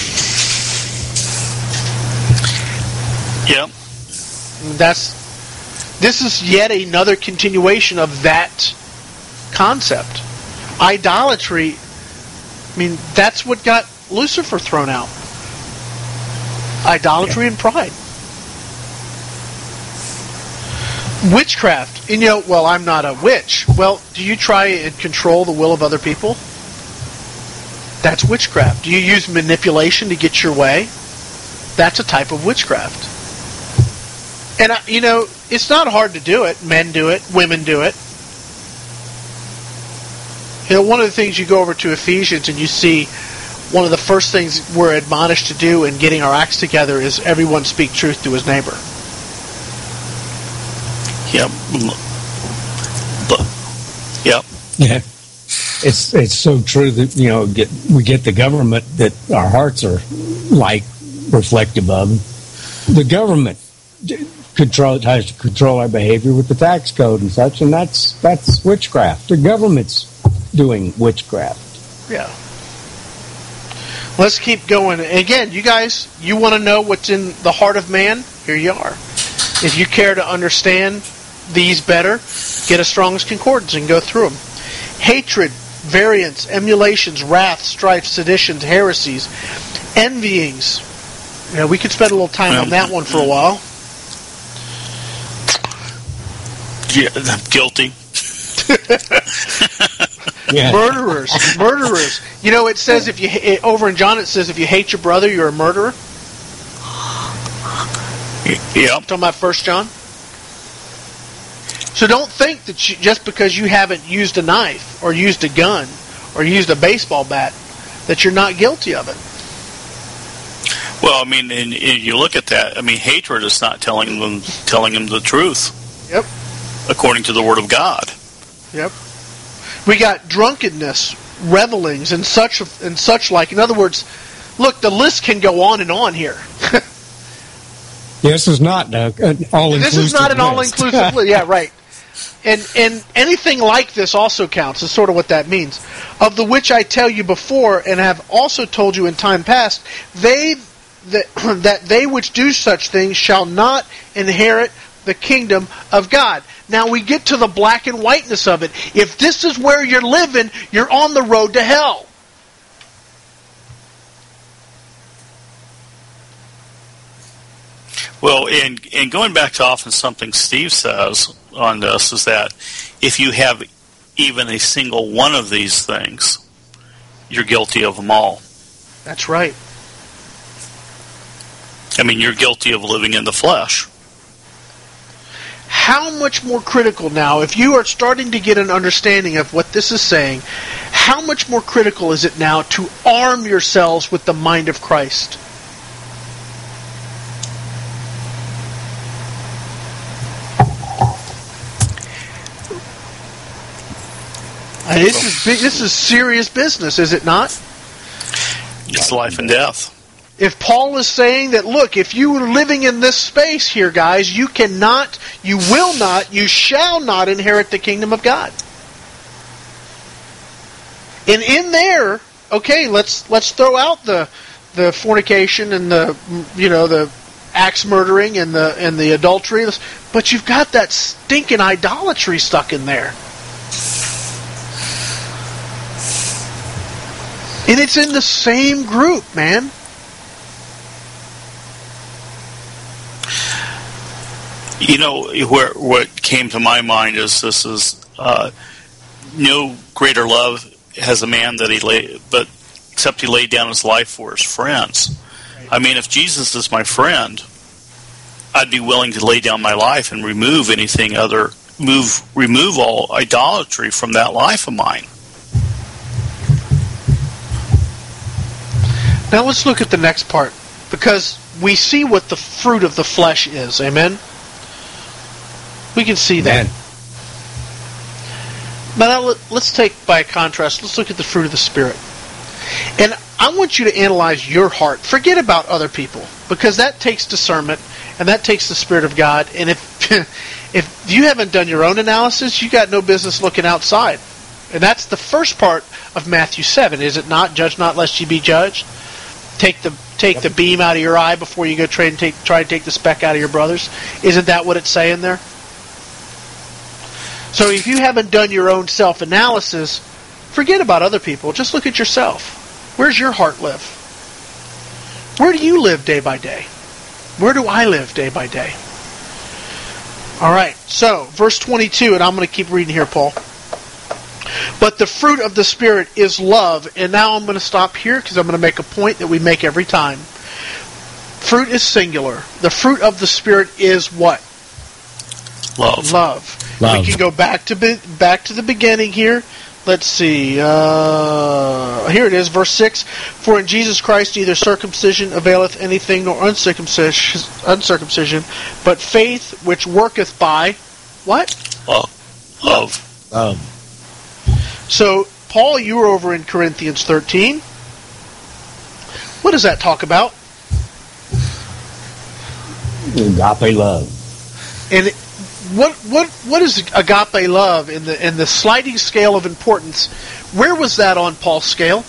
Yep. That's this is yet another continuation of that concept. Idolatry. I mean, that's what got Lucifer thrown out. Idolatry yeah. and pride. Witchcraft. And, you know, well, I'm not a witch. Well, do you try and control the will of other people? That's witchcraft. Do you use manipulation to get your way? That's a type of witchcraft. And, you know, it's not hard to do it. Men do it. Women do it. You know, one of the things you go over to Ephesians and you see one of the first things we're admonished to do in getting our acts together is everyone speak truth to his neighbor. Yep. Yep. Yeah. It's it's so true that, you know, get, we get the government that our hearts are like reflective of. The government control tries to control our behavior with the tax code and such, and that's that's witchcraft. The government's doing witchcraft. Yeah. Let's keep going. Again, you guys, you want to know what's in the heart of man? Here you are. If you care to understand these better, get a Strong's Concordance and go through them. Hatred, variance, emulations, wrath, strife, seditions, heresies, envyings. Yeah, we could spend a little time on that one for a while. Yeah, I'm guilty. Yeah. Murderers, murderers. You know, it says if you it, over in John, it says if you hate your brother, you're a murderer. Yep. Talking about First John. So don't think that you, just because you haven't used a knife or used a gun or used a baseball bat that you're not guilty of it. Well, I mean, and, and you look at that. I mean, hatred is not telling them telling them the truth. Yep. According to the Word of God. Yep. We got drunkenness, revelings, and such and such like. In other words, look, the list can go on and on here. This is not an all-inclusive This is not an list. all-inclusive list. Yeah, right. And and anything like this also counts, is sort of what that means. Of the which I tell you before, and have also told you in time past, they that, that they which do such things shall not inherit the kingdom of God. Now we get to the black and whiteness of it. If this is where you're living, you're on the road to hell. Well, and, and going back to often something Steve says on this is that if you have even a single one of these things, you're guilty of them all. That's right. I mean, you're guilty of living in the flesh. How much more critical now, if you are starting to get an understanding of what this is saying, how much more critical is it now to arm yourselves with the mind of Christ? And this is big, this is serious business, is it not? It's life and death. If Paul is saying that, look, if you are living in this space here, guys, you cannot, you will not, you shall not inherit the kingdom of God. And in there, okay, let's let's throw out the the fornication and the you know the axe murdering and the and the adultery, but you've got that stinking idolatry stuck in there. And it's in the same group, man. You know, where what came to my mind is this is uh, no greater love has a man that he lay, but except he laid down his life for his friends. I mean, if Jesus is my friend, I'd be willing to lay down my life and remove anything other, move, remove all idolatry from that life of mine. Now let's look at the next part, because we see what the fruit of the flesh is. Amen? We can see that. Amen. But now let's take, by contrast, let's look at the fruit of the Spirit. And I want you to analyze your heart. Forget about other people, because that takes discernment, and that takes the Spirit of God. And if if you haven't done your own analysis, you got no business looking outside. And that's the first part of Matthew seven, is it not? Judge not, lest ye be judged. Take the take yep. the beam out of your eye before you go try and take try and take the speck out of your brother's. Isn't that what it's saying there? So if you haven't done your own self-analysis, forget about other people. Just look at yourself. Where's your heart live? Where do you live day by day? Where do I live day by day? All right, so verse twenty-two, and I'm going to keep reading here, Paul. But the fruit of the Spirit is love. And now I'm going to stop here because I'm going to make a point that we make every time. Fruit is singular. The fruit of the Spirit is what? Love. Love. Love. We can go back to be, back to the beginning here. Let's see. Uh, here it is, verse six. For in Jesus Christ neither circumcision availeth anything, nor uncircumcision, uncircumcision, but faith which worketh by what? Love. Love. Love. So, Paul, you were over in Corinthians thirteen. What does that talk about? Agape love. And what what what is agape love in the in the sliding scale of importance? Where was that on Paul's scale?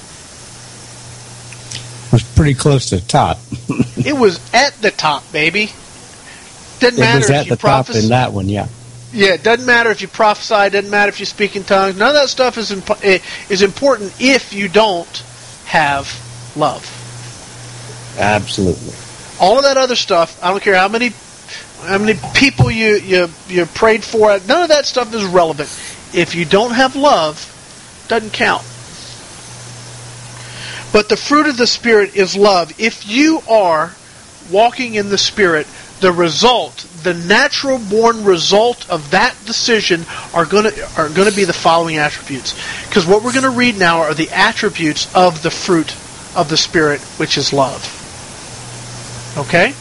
It was pretty close to the top. It was at the top, baby. Doesn't It matter was if at you the top prophesy. in that one, yeah. Yeah, it doesn't matter if you prophesy. It doesn't matter if you speak in tongues. None of that stuff is imp- is important if you don't have love. Absolutely. All of that other stuff, I don't care how many how many people you, you, you prayed for, none of that stuff is relevant. If you don't have love, it doesn't count. But the fruit of the Spirit is love. If you are walking in the Spirit, the result, the natural born result of that decision are going to are going to be the following attributes. Because what we're going to read now are the attributes of the fruit of the Spirit, which is love. Okay?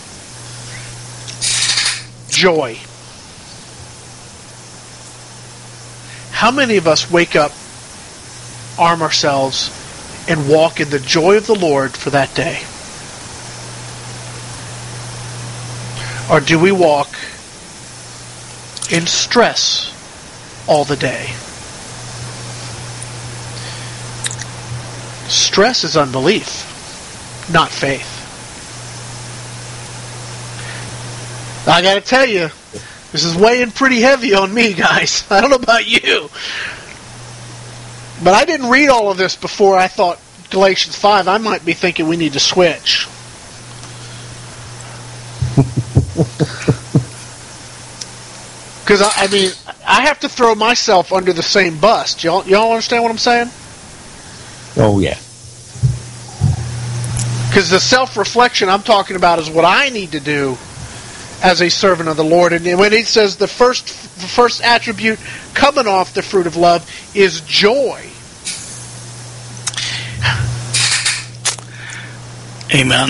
Joy. How many of us wake up, arm ourselves, and walk in the joy of the Lord for that day? Or do we walk in stress all the day? Stress is unbelief, not faith. I gotta tell you, this is weighing pretty heavy on me, guys. I don't know about you. But I didn't read all of this before I thought Galatians five. I might be thinking we need to switch. Because, I, I mean, I have to throw myself under the same bus. Y'all, y'all understand what I'm saying? Oh, yeah. Because the self-reflection I'm talking about is what I need to do as a servant of the Lord. And when he says the first, the first attribute coming off the fruit of love is joy. Amen.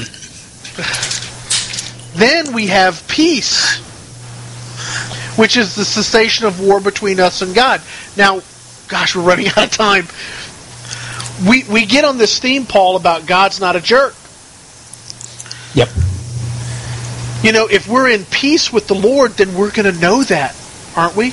Then we have peace, which is the cessation of war between us and God. Now, gosh, we're running out of time. We we get on this theme, Paul, about God's not a jerk. Yep. You know, if we're in peace with the Lord, then we're going to know that, aren't we?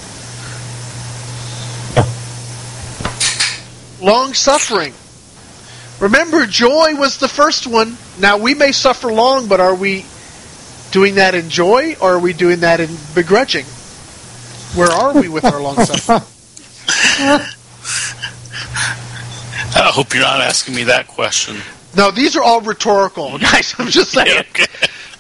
Yeah. Long-suffering. Remember, joy was the first one. Now, we may suffer long, but are we doing that in joy, or are we doing that in begrudging? Where are we with our long-suffering? I hope you're not asking me that question. No, these are all rhetorical, guys. I'm just saying. Yeah, okay.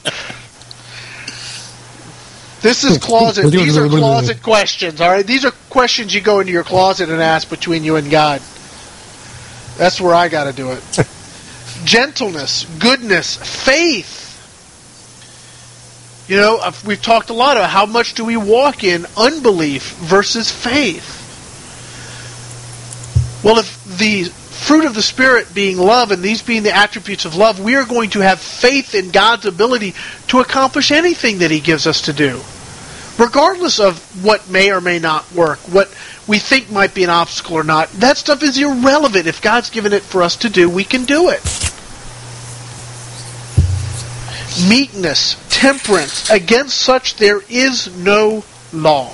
This is closet. These are closet questions, all right? These are questions you go into your closet and ask between you and God. That's where I got to do it. Gentleness, goodness, faith. You know, we've talked a lot about how much do we walk in unbelief versus faith. Well, if the fruit of the Spirit being love and these being the attributes of love, we are going to have faith in God's ability to accomplish anything that He gives us to do, regardless of what may or may not work, what we think might be an obstacle or not. That stuff is irrelevant. If God's given it for us to do, we can do it. Meekness, temperance, against such there is no law.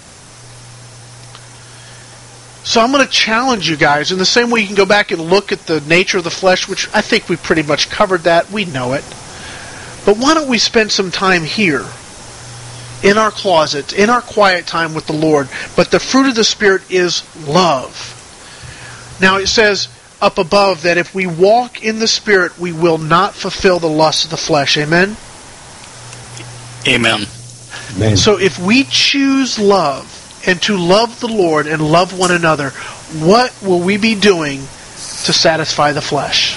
So I'm going to challenge you guys in the same way you can go back and look at the nature of the flesh, which I think we pretty much covered that. We know it. But why don't we spend some time here in our closets, in our quiet time with the Lord? But the fruit of the Spirit is love. Now it says up above that if we walk in the Spirit, we will not fulfill the lusts of the flesh. Amen? Amen. Amen. So if we choose love, and to love the Lord and love one another, what will we be doing to satisfy the flesh?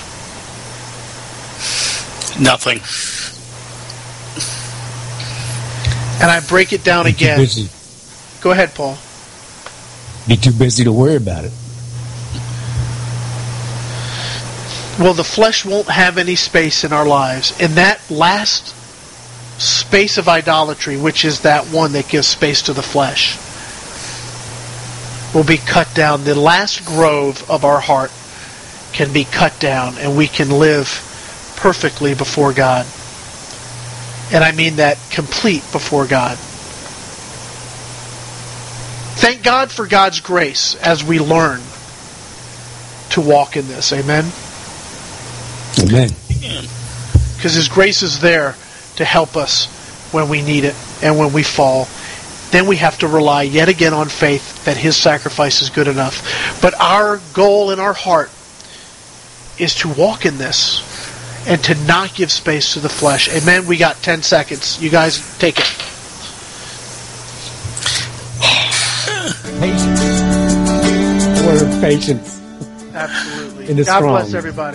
Nothing. And I break it down Be again. Too busy. Go ahead, Paul. Be too busy to worry about it. Well, the flesh won't have any space in our lives. And that last space of idolatry, which is that one that gives space to the flesh, will be cut down. The last grove of our heart can be cut down, and we can live perfectly before God. And I mean that complete before God. Thank God for God's grace as we learn to walk in this. Amen? Amen. Because His grace is there to help us when we need it and when we fall. Then we have to rely yet again on faith that His sacrifice is good enough. But our goal in our heart is to walk in this and to not give space to the flesh. Amen? We got ten seconds. You guys take it. Patience. Word of patience. Absolutely. In the God strong. bless everybody.